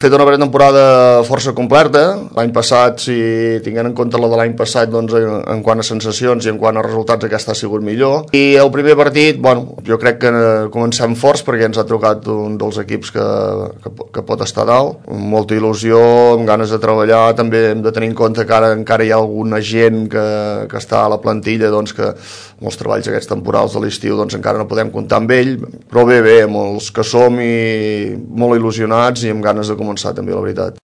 Fet una pretemporada força completa. L'any passat, si tinguem en compte la de l'any passat, doncs, en quant a sensacions i en quant a resultats, aquesta ha sigut millor. I el primer partit, bueno, jo crec que comencem forts perquè ens ha trucat un dels equips que pot estar dalt. Amb molta il·lusió, amb ganes de treballar. També hem de tenir en compte que ara encara hi ha alguna gent que està a la plantilla, doncs, que amb els treballs aquests temporals de l'estiu doncs, encara no podem comptar amb ell, però bé, amb els que som i molt il·lusionats i amb ganes de començar també, la veritat.